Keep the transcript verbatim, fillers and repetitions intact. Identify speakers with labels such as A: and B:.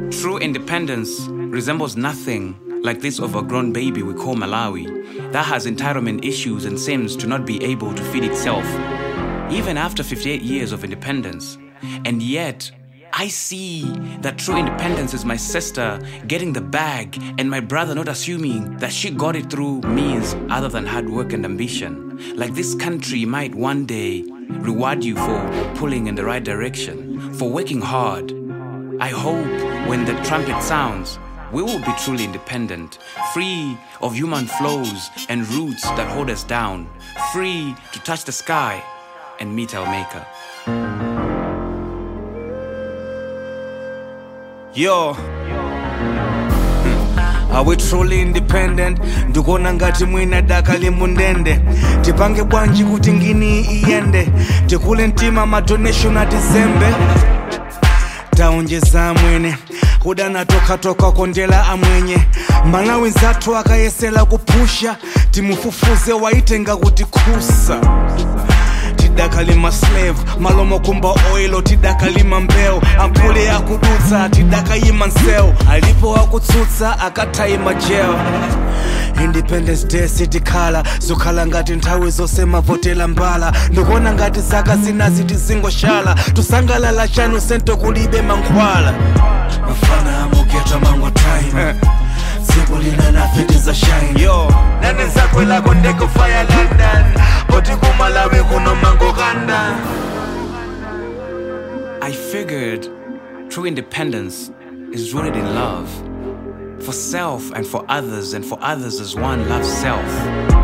A: True independence resembles nothing like this overgrown baby we call Malawi that has entitlement issues and seems to not be able to feed itself, even after fifty-eight years of independence. And yet, I see that true independence is my sister getting the bag and my brother not assuming that she got it through means other than hard work and ambition. Like this country might one day reward you for pulling in the right direction, for working hard. I hope when the trumpet sounds, we will be truly independent, free of human flaws and roots that hold us down, free to touch the sky and meet our maker.
B: Yo, are we truly independent? Ndikuona ngati mwina daka limundende. Tipange bwanji kuti ngini iyende. Tikule ntima ma donation atizembe. Taonjeza mwene kudana toka toka kondela amwenye. Malawi nzatu akayesela kupusha. Timufufuze waitenga kuti kusa. Tidakalima slave, malomo kumba oilo. Tidakalima mbeo, ampule ya kuduza. Tidakayima nseo, alipo wakutsutsa akatayima jeo. Independence Day city kala zokhala ngati nthawi zose mavotela mbala. Ndikuona ngati zaka zina zitizingo shala. Tusangalala chanu sento kulibe mankhwala. Mfana amuketa mango time Sibulina na fiti za shine. Yo, nane zakwe lako ndeko fire London. Boti kumalawi kuno mango ganda.
A: I figured true independence is rooted in love. For self and for others and for others as one loves self.